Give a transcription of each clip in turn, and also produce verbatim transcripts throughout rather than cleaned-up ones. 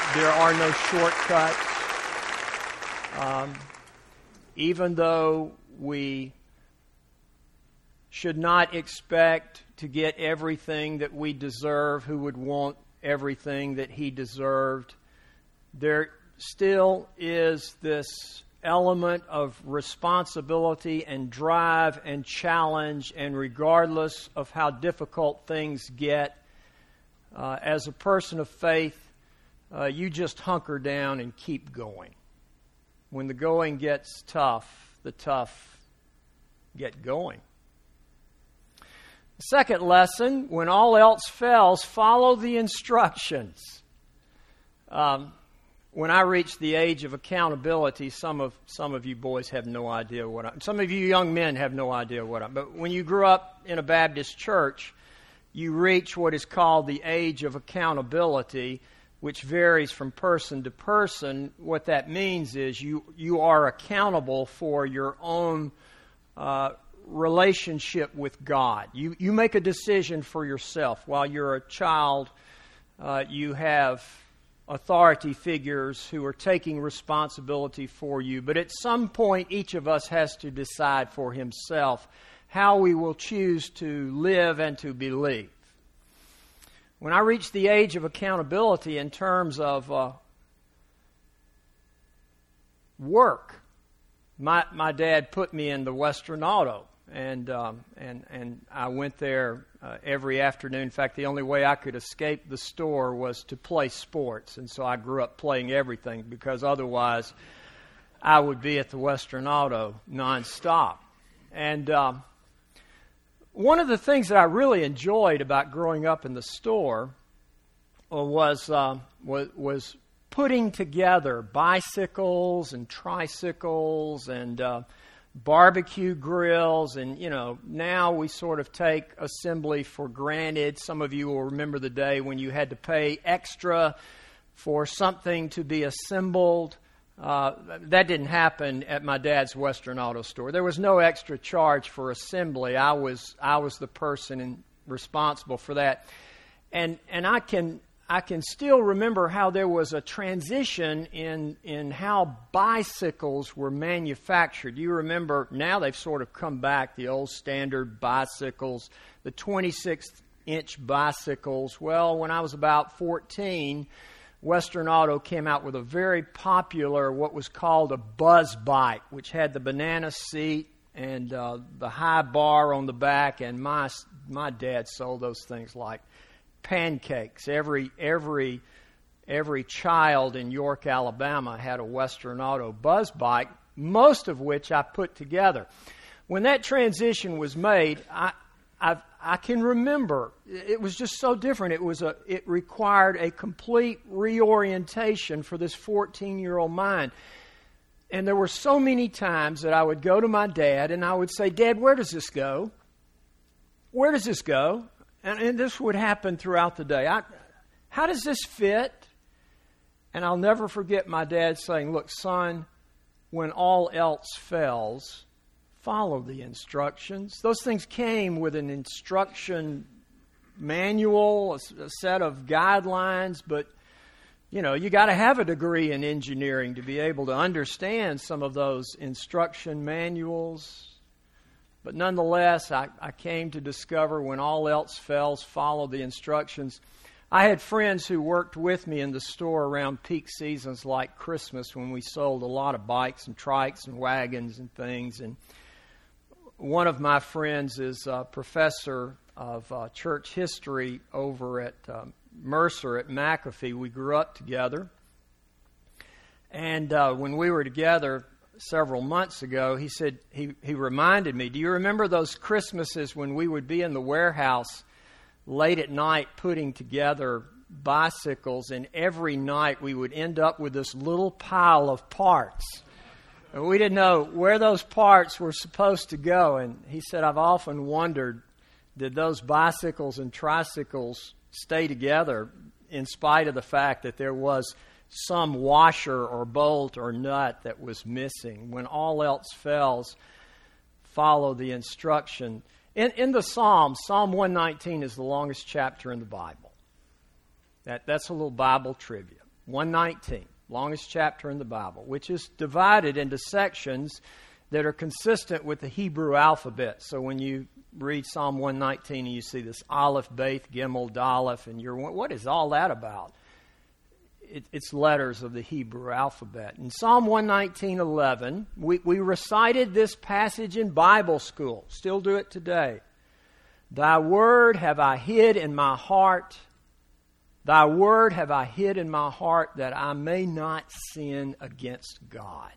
there are no shortcuts. Um, even though we should not expect to get everything that we deserve, who would want everything that he deserved, there still is this element of responsibility and drive and challenge, and regardless of how difficult things get, uh, as a person of faith, uh, you just hunker down and keep going. When the going gets tough, the tough get going. The second lesson, when all else fails, follow the instructions. Um, When I reached the age of accountability, some of some of you boys have no idea what I'm, some of you young men have no idea what I'm, but when you grew up in a Baptist church, you reach what is called the age of accountability, which varies from person to person. What that means is you, you are accountable for your own uh, relationship with God. You, you make a decision for yourself. While you're a child, uh, you have authority figures who are taking responsibility for you. But at some point, each of us has to decide for himself how we will choose to live and to believe. When I reached the age of accountability in terms of uh, work, my my dad put me in the Western Auto, and um, and and I went there uh, every afternoon. In fact, the only way I could escape the store was to play sports, and so I grew up playing everything, because otherwise I would be at the Western Auto nonstop. And um, one of the things that I really enjoyed about growing up in the store was uh, was, was putting together bicycles and tricycles and uh, barbecue grills. And, you know, now we sort of take assembly for granted. Some of you will remember the day when you had to pay extra for something to be assembled. Uh, that didn't happen at my dad's Western Auto store. There was no extra charge for assembly. I was I was the person in, responsible for that, and and I can I can still remember how there was a transition in in how bicycles were manufactured. You remember, now they've sort of come back, the old standard bicycles, the twenty-six inch bicycles. Well, when I was about fourteen, Western Auto came out with a very popular, what was called a buzz bike, which had the banana seat and uh, the high bar on the back. And my my dad sold those things like pancakes. Every every every child in York, Alabama, had a Western Auto buzz bike, most of which I put together. When that transition was made, I I've, I can remember it was just so different. It was a it required a complete reorientation for this fourteen-year-old mind. And there were so many times that I would go to my dad and I would say, "Dad, where does this go? Where does this go?" And, and this would happen throughout the day. I, how does this fit? And I'll never forget my dad saying, "Look, son, when all else fails, follow the instructions." Those things came with an instruction manual, a, a set of guidelines, but, you know, you got to have a degree in engineering to be able to understand some of those instruction manuals. But nonetheless, I, I came to discover when all else fails, follow the instructions. I had friends who worked with me in the store around peak seasons like Christmas, when we sold a lot of bikes and trikes and wagons and things. And one of my friends is a professor of uh, church history over at um, Mercer at McAfee. We grew up together. And uh, when we were together several months ago, he said, he, he reminded me, "Do you remember those Christmases when we would be in the warehouse late at night putting together bicycles, and every night we would end up with this little pile of parts? And we didn't know where those parts were supposed to go." And he said, "I've often wondered, did those bicycles and tricycles stay together in spite of the fact that there was some washer or bolt or nut that was missing?" When all else fails, follow the instruction. In, in the Psalms, Psalm one nineteen is the longest chapter in the Bible. That, that's a little Bible trivia. one nineteen, longest chapter in the Bible, which is divided into sections that are consistent with the Hebrew alphabet. So when you read Psalm one nineteen and you see this Aleph, Beth, Gimel, Daleth, and you're, what is all that about? It, it's letters of the Hebrew alphabet. In Psalm one nineteen, eleven, we, we recited this passage in Bible school. Still do it today. Thy word have I hid in my heart. Thy word have I hid in my heart that I may not sin against God.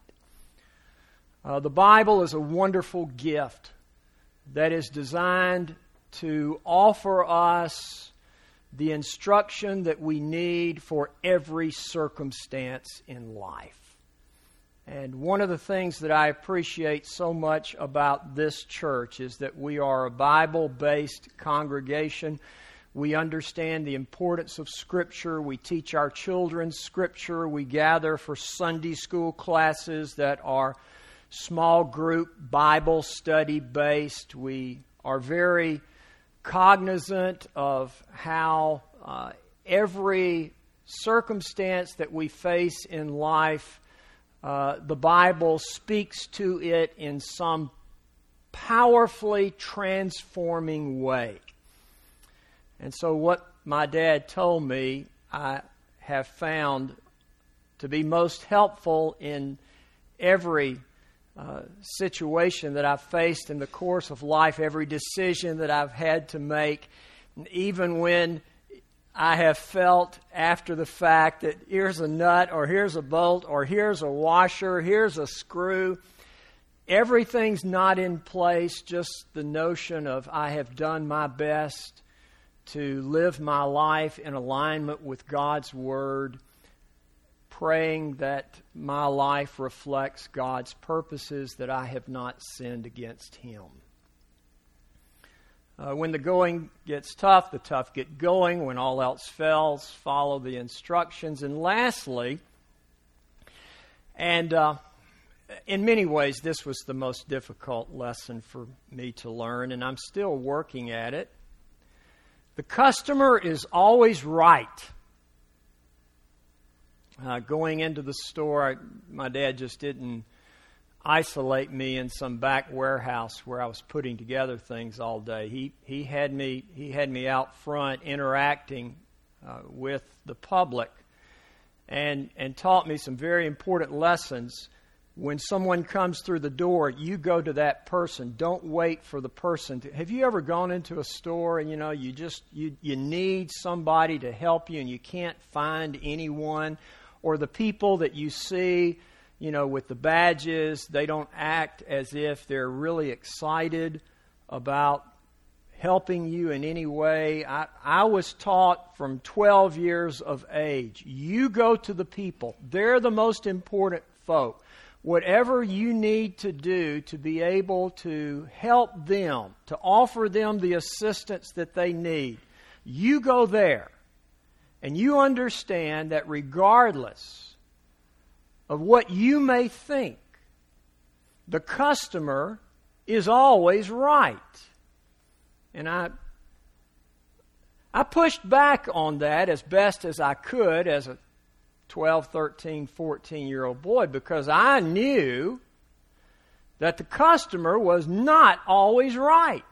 Uh, the Bible is a wonderful gift that is designed to offer us the instruction that we need for every circumstance in life. And one of the things that I appreciate so much about this church is that we are a Bible-based congregation. We understand the importance of Scripture. We teach our children Scripture. We gather for Sunday school classes that are small group Bible study based. We are very cognizant of how uh, every circumstance that we face in life, uh, the Bible speaks to it in some powerfully transforming way. And so what my dad told me, I have found to be most helpful in every uh, situation that I've faced in the course of life, every decision that I've had to make, even when I have felt after the fact that here's a nut or here's a bolt or here's a washer, here's a screw. Everything's not in place, just the notion of I have done my best to live my life in alignment with God's Word, praying that my life reflects God's purposes, that I have not sinned against Him. Uh, when the going gets tough, the tough get going. When all else fails, follow the instructions. And lastly, and uh, in many ways this was the most difficult lesson for me to learn, and I'm still working at it. The customer is always right. Uh, going into the store, I, my dad just didn't isolate me in some back warehouse where I was putting together things all day. He he had me he had me out front interacting uh, with the public, and and taught me some very important lessons. When someone comes through the door, you go to that person. Don't wait for the person to... Have you ever gone into a store and, you know, you just, you, you need somebody to help you and you can't find anyone? Or the people that you see, you know, with the badges, they don't act as if they're really excited about helping you in any way. I, I was taught from twelve years of age, you go to the people. They're the most important folk. Whatever you need to do to be able to help them, to offer them the assistance that they need, you go there. And you understand that regardless of what you may think, the customer is always right. And I I pushed back on that as best as I could as a twelve, thirteen, fourteen-year-old boy, because I knew that the customer was not always right.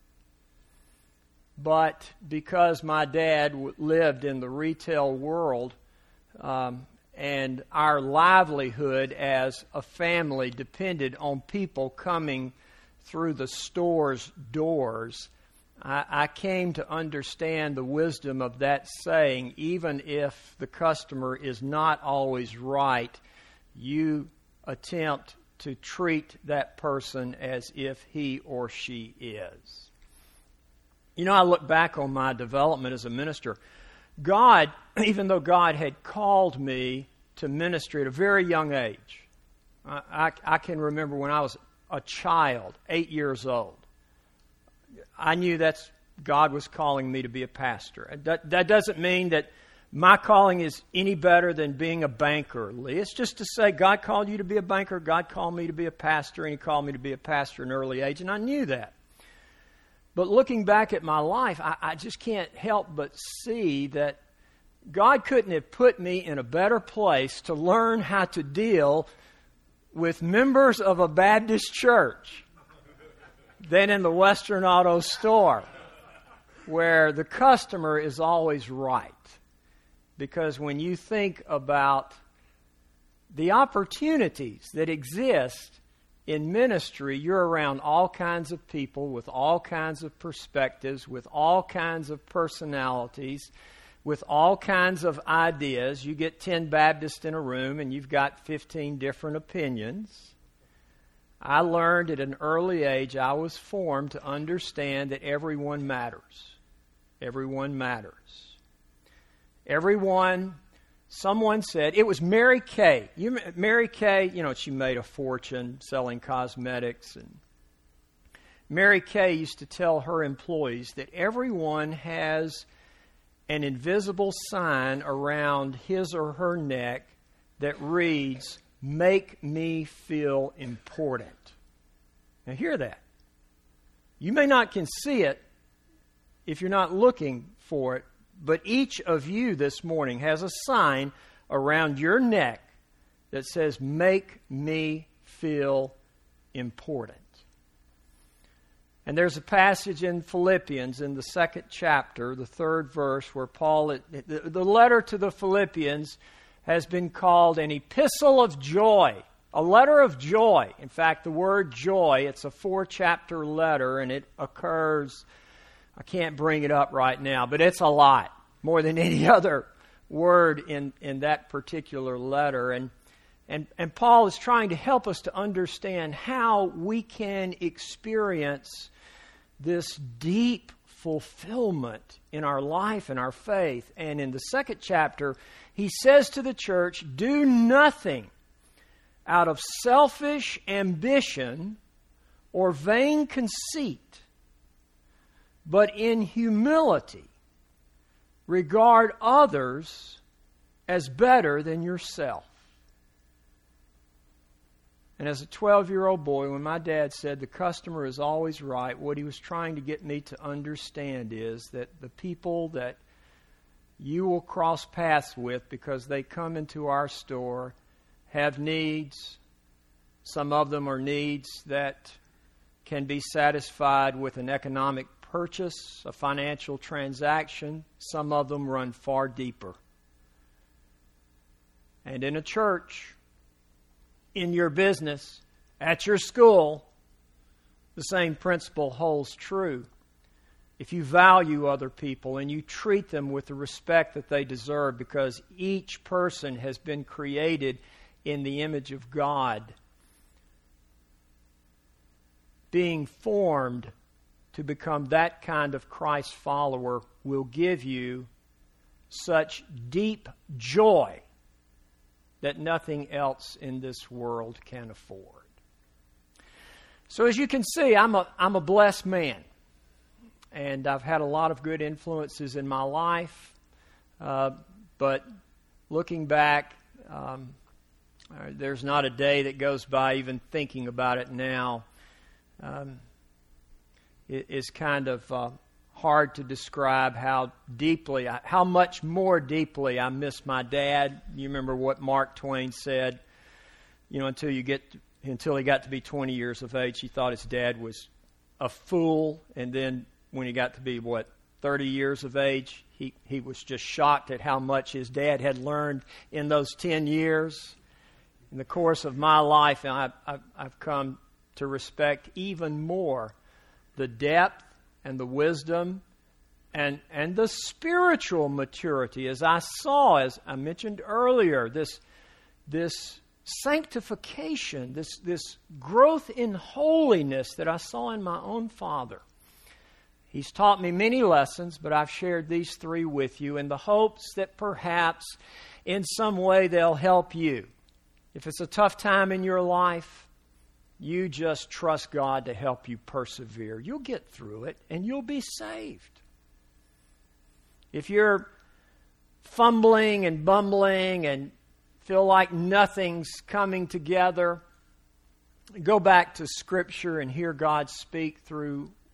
But because my dad w- lived in the retail world, um, and our livelihood as a family depended on people coming through the store's doors, I, I came to understand the wisdom of that saying, even if the customer is not always right, you attempt to treat that person as if he or she is. You know, I look back on my development as a minister. God, even though God had called me to ministry at a very young age, I, I, I can remember when I was a child, eight years old, I knew that's God was calling me to be a pastor. That, that doesn't mean that my calling is any better than being a banker, Lee. It's just to say God called you to be a banker, God called me to be a pastor, and He called me to be a pastor at an early age, and I knew that. But looking back at my life, I, I just can't help but see that God couldn't have put me in a better place to learn how to deal with members of a Baptist church than in the Western Auto store, where the customer is always right. Because when you think about the opportunities that exist in ministry, you're around all kinds of people with all kinds of perspectives, with all kinds of personalities, with all kinds of ideas. You get ten Baptists in a room and you've got fifteen different opinions. I learned at an early age, I was formed to understand that everyone matters. Everyone matters. Everyone, someone said, it was Mary Kay. You, Mary Kay, you know, she made a fortune selling cosmetics. And Mary Kay used to tell her employees that everyone has an invisible sign around his or her neck that reads, "Make me feel important." Now hear that. You may not can see it if you're not looking for it, but each of you this morning has a sign around your neck that says, "Make me feel important." And there's a passage in Philippians in the second chapter, the third verse, where Paul, the letter to the Philippians has been called an epistle of joy, a letter of joy. In fact, the word joy, it's a four-chapter letter, and it occurs, I can't bring it up right now, but it's a lot, more than any other word in, in that particular letter. And, and, and Paul is trying to help us to understand how we can experience this deep fulfillment in our life and our faith. And in the second chapter, he says to the church, do nothing out of selfish ambition or vain conceit, but in humility regard others as better than yourself. And as a twelve-year-old boy, when my dad said the customer is always right, what he was trying to get me to understand is that the people that you will cross paths with because they come into our store have needs. Some of them are needs that can be satisfied with an economic purchase, a financial transaction. Some of them run far deeper. And in a church, in your business, at your school, the same principle holds true. If you value other people and you treat them with the respect that they deserve, because each person has been created in the image of God, being formed to become that kind of Christ follower will give you such deep joy that nothing else in this world can afford. So as you can see, I'm a I'm a blessed man. And I've had a lot of good influences in my life. Uh, but looking back, um, uh, there's not a day that goes by even thinking about it now. Um, it is kind of uh, hard to describe how deeply, I, how much more deeply I miss my dad. You remember what Mark Twain said, you know, until you get, to, until he got to be twenty years of age, he thought his dad was a fool. And then when he got to be, what, thirty years of age, he, he was just shocked at how much his dad had learned in those ten years. In the course of my life, and I've, I've, I've come to respect even more the depth and the wisdom and and the spiritual maturity, as I saw, as I mentioned earlier, this this sanctification, this this growth in holiness that I saw in my own father. He's taught me many lessons, but I've shared these three with you in the hopes that perhaps in some way they'll help you. If it's a tough time in your life, you just trust God to help you persevere. You'll get through it, and you'll be saved. If you're fumbling and bumbling and feel like nothing's coming together, go back to Scripture and hear God speak through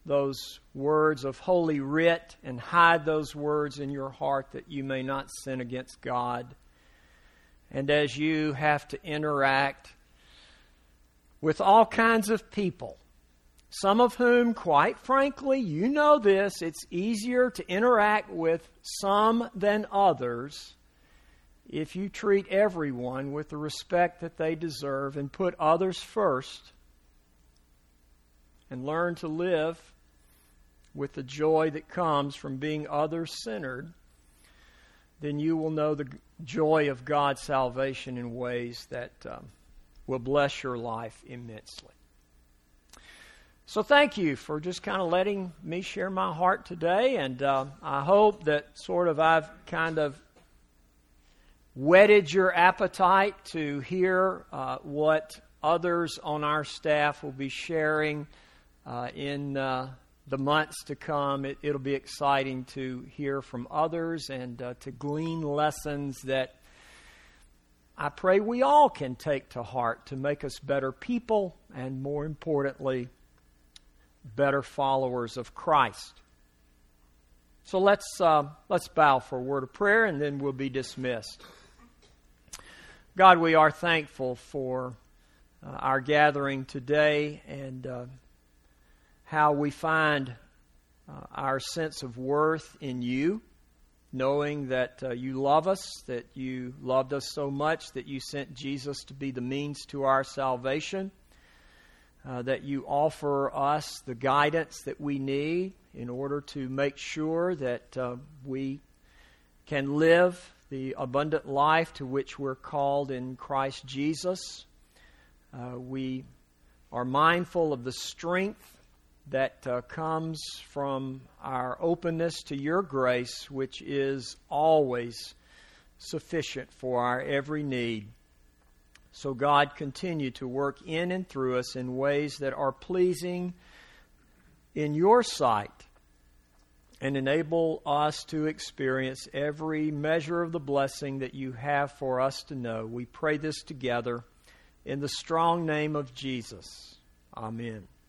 those words of Holy Writ and hide those words in your heart that you may not sin against God. And as you have to interact with all kinds of people, some of whom, quite frankly, you know this, it's easier to interact with some than others if you treat everyone with the respect that they deserve and put others first and learn to live with the joy that comes from being others-centered, then you will know the joy of God's salvation in ways that um, will bless your life immensely. So thank you for just kind of letting me share my heart today, and uh, I hope that sort of I've kind of whetted your appetite to hear uh, what others on our staff will be sharing uh, in uh, the months to come. It, it'll be exciting to hear from others and uh, to glean lessons that I pray we all can take to heart to make us better people and, more importantly, better followers of Christ. So let's uh, let's bow for a word of prayer, and then we'll be dismissed. God, we are thankful for uh, our gathering today and uh, how we find uh, our sense of worth in you, knowing that uh, you love us, that you loved us so much that you sent Jesus to be the means to our salvation, uh, that you offer us the guidance that we need in order to make sure that uh, we can live the abundant life to which we're called in Christ Jesus. Uh, we are mindful of the strength that uh, comes from our openness to your grace, which is always sufficient for our every need. So God, continue to work in and through us in ways that are pleasing in your sight, and enable us to experience every measure of the blessing that you have for us to know. We pray this together in the strong name of Jesus. Amen.